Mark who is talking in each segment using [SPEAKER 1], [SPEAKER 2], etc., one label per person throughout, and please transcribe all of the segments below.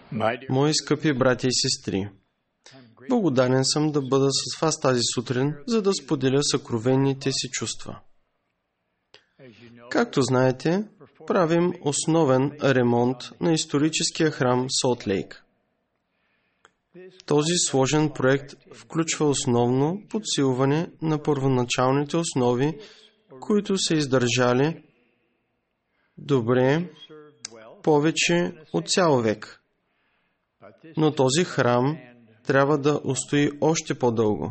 [SPEAKER 1] Мои скъпи братя и сестри, благодарен съм да бъда с вас тази сутрин, за да споделя съкровенните си чувства. Както знаете, правим основен ремонт на историческия храм Солт Лейк. Този сложен проект включва основно подсилване на първоначалните основи, които са издържали добре повече от цял век. Но този храм трябва да устои още по-дълго.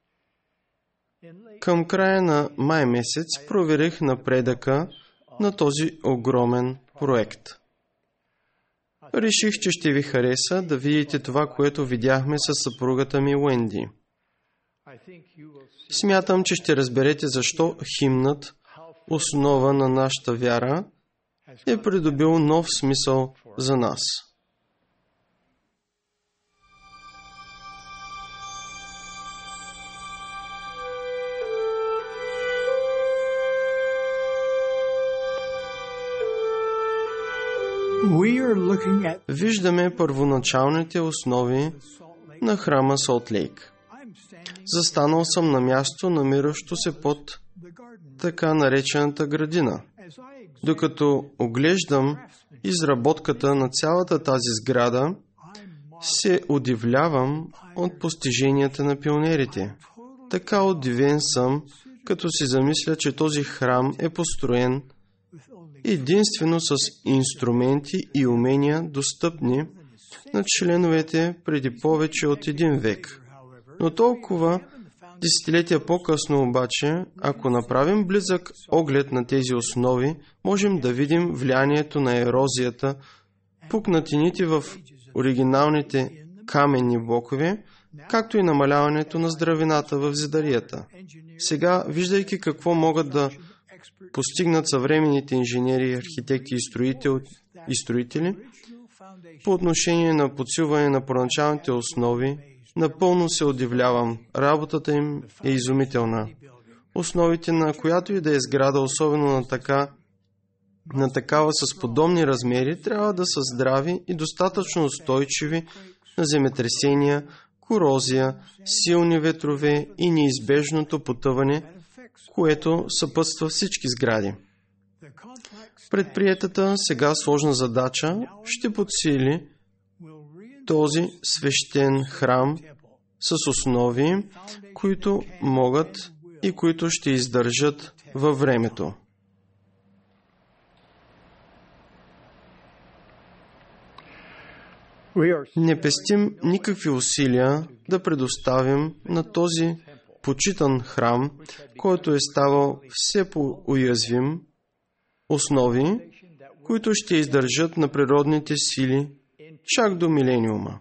[SPEAKER 1] Към края на май месец проверих напредъка на този огромен проект. Реших, че ще ви хареса да видите това, което видяхме със съпругата ми Уенди. Смятам, че ще разберете защо химнът, основа на нашата вяра, е придобил нов смисъл за нас. Виждаме първоначалните основи на храма Солт Лейк. Застанал съм на място, намиращо се под така наречената градина. Докато оглеждам изработката на цялата тази сграда, се удивлявам от постиженията на пионерите. Така удивен съм, като си замисля, че този храм е построен единствено с инструменти и умения, достъпни на членовете преди повече от един век. Но толкова десетилетия по-късно обаче, ако направим близък оглед на тези основи, можем да видим влиянието на ерозията, пукнатините в оригиналните каменни блокове, както и намаляването на здравината в зидарията. Сега, виждайки какво могат да постигнат съвременните инженери, архитекти и строители, по отношение на подсилване на първоначалните основи, напълно се удивлявам. Работата им е изумителна. Основите на която и да е сграда, особено на такава с подобни размери, трябва да са здрави и достатъчно устойчиви на земетресения, корозия, силни ветрове и неизбежното потъване, което съпътства всички сгради. Предприетата сега сложна задача ще подсили този свещен храм с основи, които могат и които ще издържат във времето. Не пестим никакви усилия да предоставим на този почитан храм, който е ставал все по-уязвим, основи, които ще издържат на природните сили чак до милениума.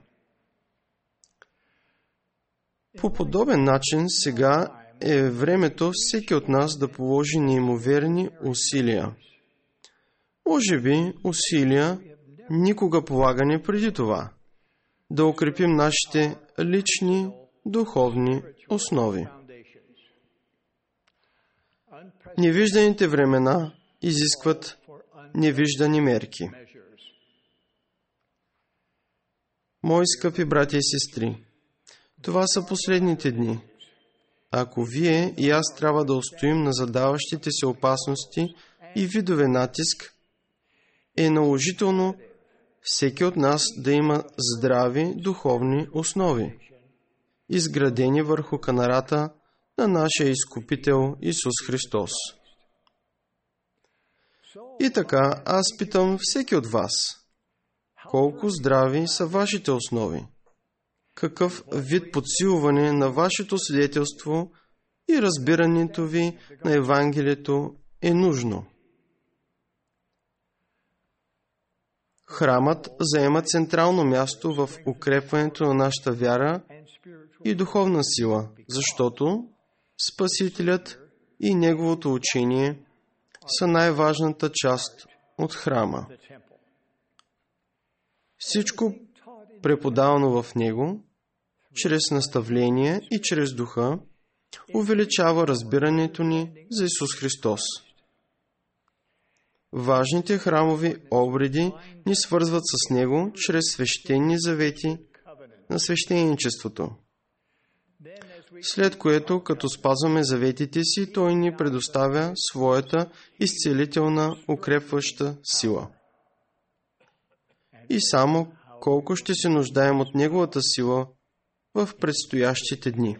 [SPEAKER 1] По подобен начин сега е времето всеки от нас да положи неимоверни усилия. Може би усилия никога полагани преди това. Да укрепим нашите лични духовни основи. Невижданите времена изискват невиждани мерки. Мои скъпи братя и сестри, това са последните дни. Ако вие и аз трябва да устоим на задаващите се опасности и видове натиск, е наложително всеки от нас да има здрави духовни основи, изградени върху канарата на нашия Изкупител Исус Христос. И така, аз питам всеки от вас, колко здрави са вашите основи? Какъв вид подсилване на вашето свидетелство и разбирането ви на Евангелието е нужно? Храмът заема централно място в укрепването на нашата вяра и духовна сила, защото Спасителят и Неговото учение са най-важната част от храма. Всичко преподавано в него, чрез наставление и чрез духа, увеличава разбирането ни за Исус Христос. важните храмови обреди ни свързват с Него чрез свещени завети на свещеничеството. След което, като спазваме заветите си, Той ни предоставя своята изцелителна, укрепваща сила. И само колко ще се нуждаем от Неговата сила в предстоящите дни.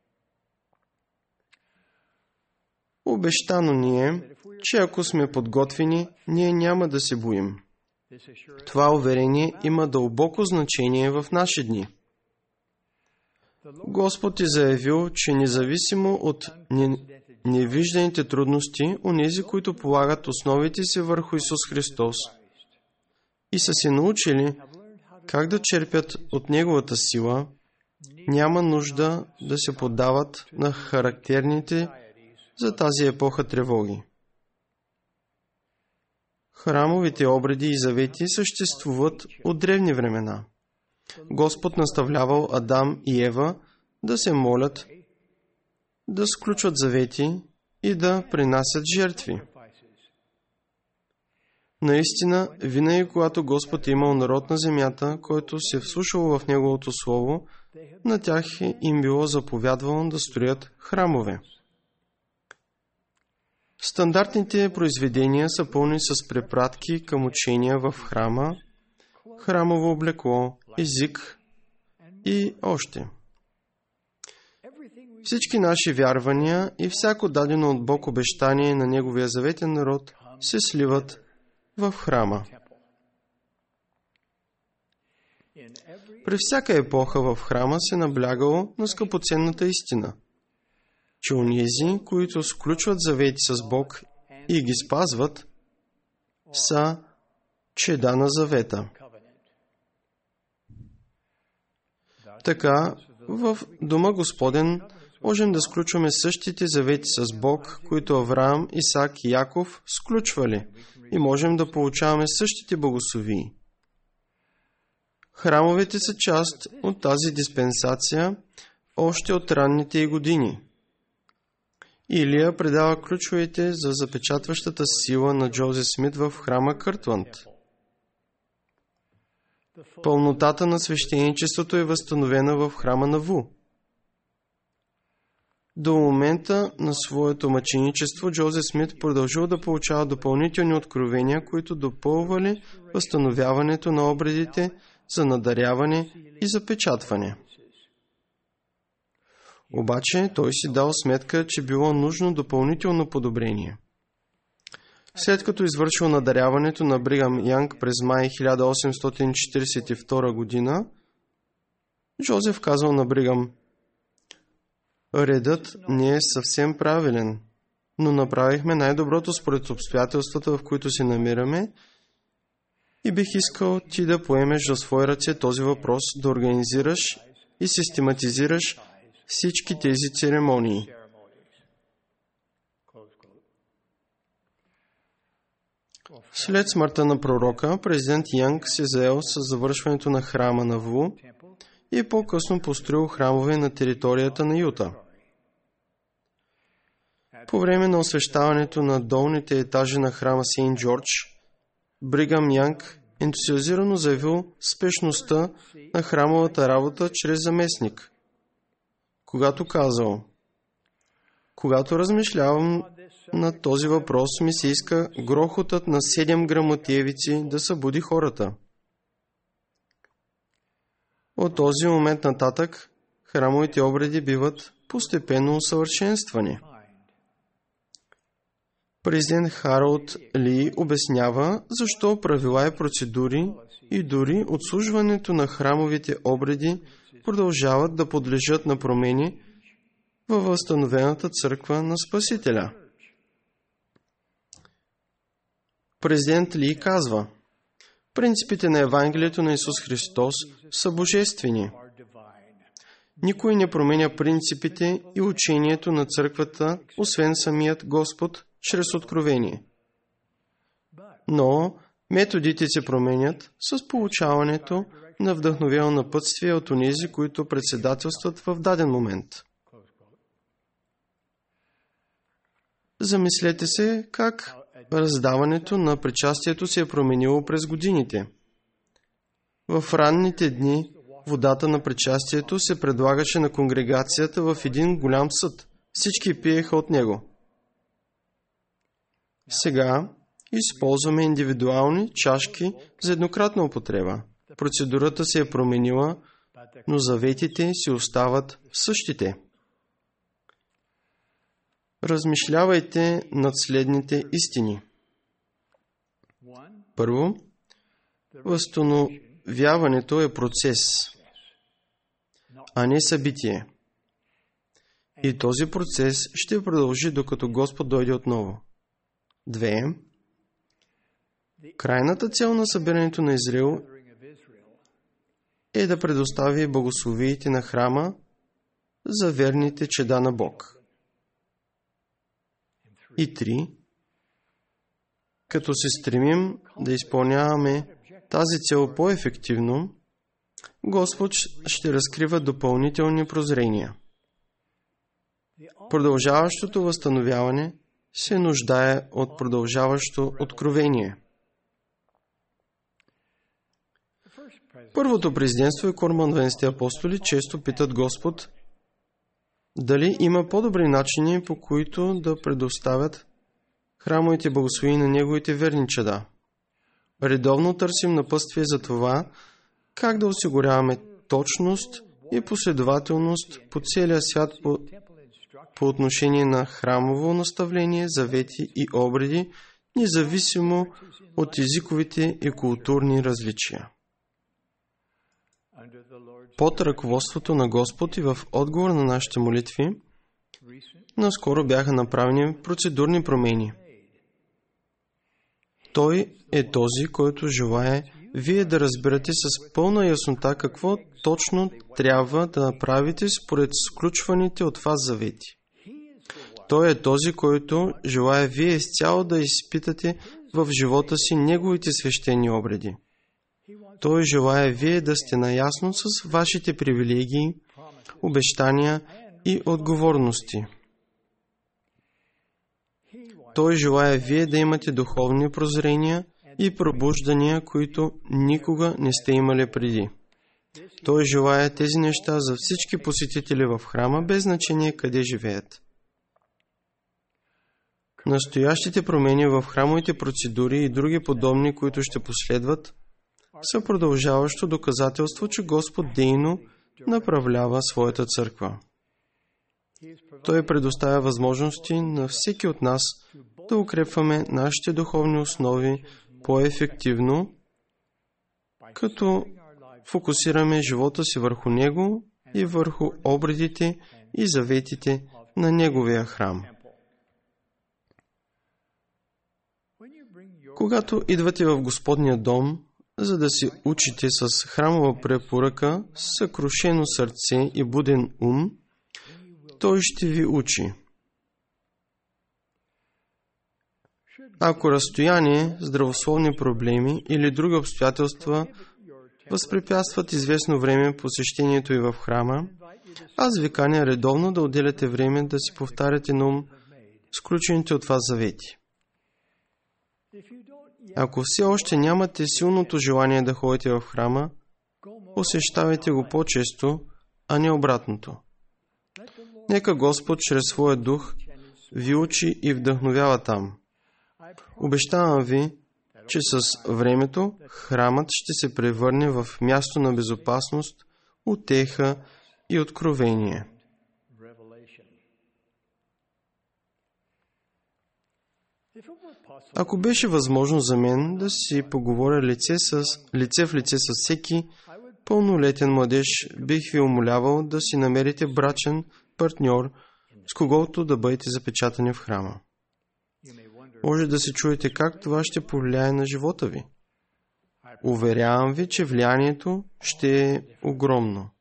[SPEAKER 1] Обещано ни е, че ако сме подготвени, ние няма да се боим. Това уверение има дълбоко значение в наши дни. Господ е заявил, че независимо от невижданите трудности, онези, които полагат основите си върху Исус Христос и са се научили как да черпят от Неговата сила, няма нужда да се поддават на характерните за тази епоха тревоги. Храмовите обреди и завети съществуват от древни времена. Господ наставлявал Адам и Ева да се молят, да сключват завети и да принасят жертви. Наистина, винаги когато Господ е имал народ на земята, който се е вслушал в Неговото Слово, на тях им било заповядвано да строят храмове. Стандартните произведения са пълни с препратки към учения в храма, храмово облекло, език и още. Всички наши вярвания и всяко дадено от Бог обещание на Неговия заветен народ се сливат в храма. При всяка епоха в храма се наблягало на скъпоценната истина, че онези, които сключват завети с Бог и ги спазват, са чеда на завета. Така, в Дома Господен можем да сключваме същите завети с Бог, които Авраам, Исак и Яков сключвали, и можем да получаваме същите благословии. Храмовете са част от тази диспенсация още от ранните й години. Илия предава ключовете за запечатващата сила на Джозеф Смит в храма Къртланд. Пълнотата на свещеничеството е възстановена в храма на Ву. До момента на своето мъченичество Джозеф Смит продължил да получава допълнителни откровения, които допълвали възстановяването на обредите за надаряване и запечатване. Обаче той си дал сметка, че било нужно допълнително подобрение. След като извършил надаряването на Бригам Янг през май 1842 година, Джозеф казал на Бригам: "Редът не е съвсем правилен, но направихме най-доброто според обстоятелствата, в които се намираме, и бих искал ти да поемеш в свои ръце този въпрос, да организираш и систематизираш всички тези церемонии." След смъртта на пророка, президент Янг се заел с завършването на храма на Ву и по-късно построил храмове на територията на Юта. По време на освещаването на долните етажи на храма Сейнт Джордж, Бригам Янг ентусиазирано заявил спешността на храмовата работа чрез заместник, когато казал: "Когато размишлявам на този въпрос, ми се иска грохотът на 7 гръмотевици да събуди хората." От този момент нататък храмовите обреди биват постепенно усъвършенствани. Президент Харолд Ли обяснява защо правила и процедури и дори отслужването на храмовите обреди продължават да подлежат на промени във възстановената църква на Спасителя. Президент Ли казва: "Принципите на Евангелието на Исус Христос са божествени. Никой не променя принципите и учението на църквата, освен самият Господ, чрез откровение. Но методите се променят с получаването на вдъхновено напътствие от онези, които председателстват в даден момент." Замислете се как раздаването на причастието се е променило през годините. В ранните дни водата на причастието се предлагаше на конгрегацията в един голям съд. Всички пиеха от него. Сега използваме индивидуални чашки за еднократна употреба. Процедурата се е променила, но заветите си остават същите. Размишлявайте над следните истини. Първо, възстановяването е процес, а не събитие. И този процес ще продължи, докато Господ дойде отново. 2. Крайната цел на събирането на Израил е да предостави благословиите на храма за верните чеда на Бог. И 3. Като се стремим да изпълняваме тази цел по-ефективно, Господ ще разкрива допълнителни прозрения. Продължаващото възстановяване се нуждае от продължаващо откровение. Първото президентство и Корманвенските апостоли често питат Господ дали има по-добри начини, по които да предоставят храмовите благословения на Неговите верни чада. Редовно търсим напътствие за това, как да осигуряваме точност и последователност по целия свят по отношение на храмово наставление, завети и обреди, независимо от езиковите и културни различия. Под ръководството на Господ и в отговор на нашите молитви, наскоро бяха направени процедурни промени. Той е този, който желае вие да разберете с пълна яснота какво точно трябва да направите според сключваните от вас завети. Той е този, който желае вие изцяло да изпитате в живота си Неговите свещени обреди. Той желае вие да сте наясно с вашите привилегии, обещания и отговорности. Той желае вие да имате духовни прозрения и пробуждания, които никога не сте имали преди. Той желае тези неща за всички посетители в храма, без значение къде живеят. Настоящите промени в храмовите процедури и други подобни, които ще последват, са продължаващо доказателство, че Господ дейно направлява своята църква. Той предоставя възможности на всеки от нас да укрепваме нашите духовни основи по-ефективно, като фокусираме живота си върху Него и върху обредите и заветите на Неговия храм. Когато идвате в Господния дом, за да се учите с храмова препоръка, съкрушено сърце и буден ум, Той ще ви учи. Ако разстояние, здравословни проблеми или други обстоятелства възпрепятстват известно време посещението и в храма, аз ви каня редовно да отделяте време да си повтаряте на ум сключените от вас завети. Ако все още нямате силното желание да ходите в храма, посещавайте го по-често, а не обратното. Нека Господ чрез своя дух ви учи и вдъхновява там. Обещавам ви, че с времето храмът ще се превърне в място на безопасност, утеха и откровение. Ако беше възможно за мен да си поговоря лице в лице с всеки пълнолетен младеж, бих ви умолявал да си намерите брачен партньор, с когото да бъдете запечатани в храма. Може да се чуете как това ще повлияе на живота ви. Уверявам ви, че влиянието ще е огромно.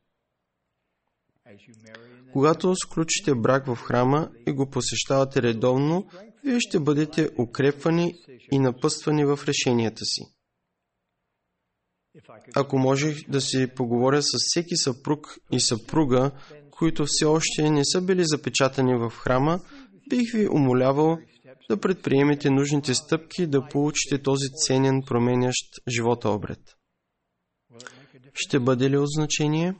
[SPEAKER 1] Когато сключите брак в храма и го посещавате редовно, вие ще бъдете укрепвани и напъствани в решенията си. Ако можех да си поговоря с всеки съпруг и съпруга, които все още не са били запечатани в храма, бих ви умолявал да предприемете нужните стъпки, да получите този ценен, променящ живота обред. Ще бъде ли от значение?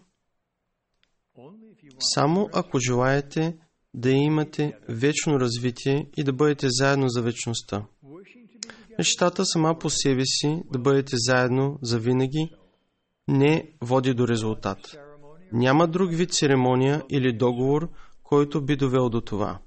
[SPEAKER 1] Само ако желаете да имате вечно развитие и да бъдете заедно за вечността. Мечтата сама по себе си, да бъдете заедно за винаги, не води до резултат. Няма друг вид церемония или договор, който би довел до това.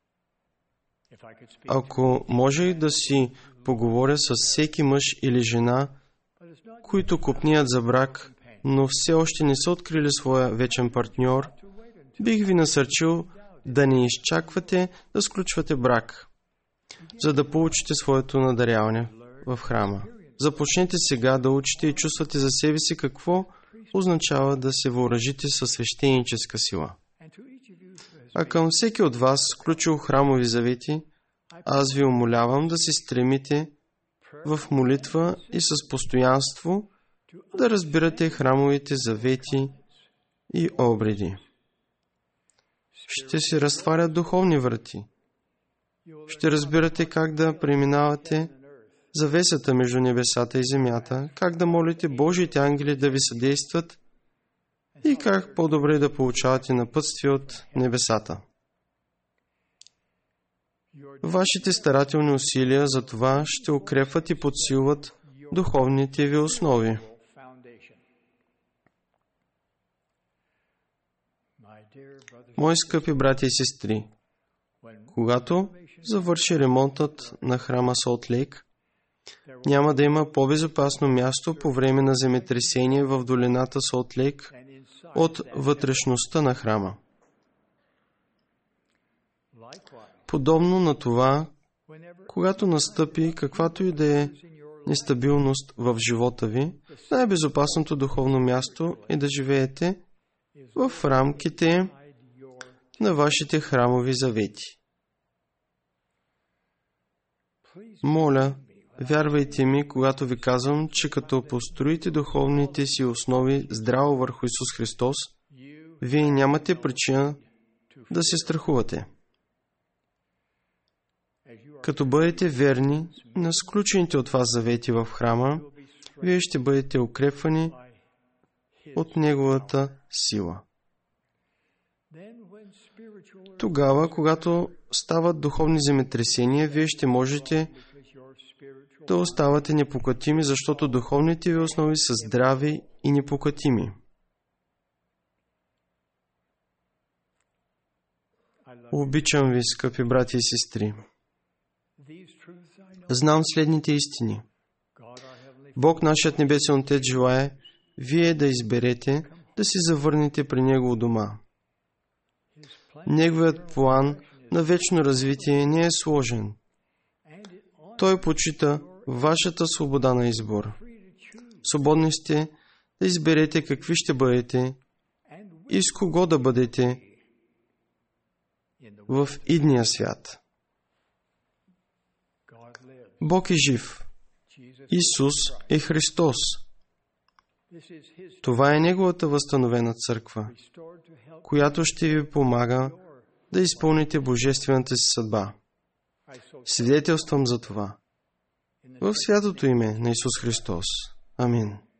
[SPEAKER 1] Ако можех да си поговоря с всеки мъж или жена, които копният за брак, но все още не са открили своя вечен партньор, бих ви насърчил да не изчаквате да сключвате брак, за да получите своето надаряване в храма. Започнете сега да учите и чувствате за себе си какво означава да се въоръжите със свещеническа сила. А към всеки от вас, сключил храмови завети, аз ви умолявам да се стремите в молитва и с постоянство да разбирате храмовите завети и обреди. Ще се разтварят духовни врати. Ще разбирате как да преминавате завесата между небесата и земята, как да молите Божиите ангели да ви съдействат и как по-добре да получавате напътствие от небесата. Вашите старателни усилия за това ще укрепват и подсилват духовните ви основи. Мои скъпи братя и сестри, когато завърши ремонтът на храма Солт Лейк, няма да има по-безопасно място по време на земетресение в долината Солт Лейк от вътрешността на храма. Подобно на това, когато настъпи каквато и да е нестабилност в живота ви, най-безопасното духовно място е да живеете в рамките на вашите храмови завети. Моля, вярвайте ми, когато ви казвам, че като построите духовните си основи здраво върху Исус Христос, вие нямате причина да се страхувате. Като бъдете верни на сключените от вас завети в храма, вие ще бъдете укрепвани от Неговата сила. Тогава, когато стават духовни земетресения, вие ще можете да оставате непокътими, защото духовните ви основи са здрави и непокътими. Обичам ви, скъпи брати и сестри. Знам следните истини. Бог, нашият небесен Отец, желае вие да изберете да си завърнете при Него у дома. Неговият план на вечно развитие не е сложен. Той почита вашата свобода на избор. Свободни сте да изберете какви ще бъдете и с кого да бъдете в идния свят. Бог е жив. Исус е Христос. Това е Неговата възстановена църква, която ще ви помага да изпълните божествената си съдба. Свидетелствам за това. В святото име на Исус Христос. Амин.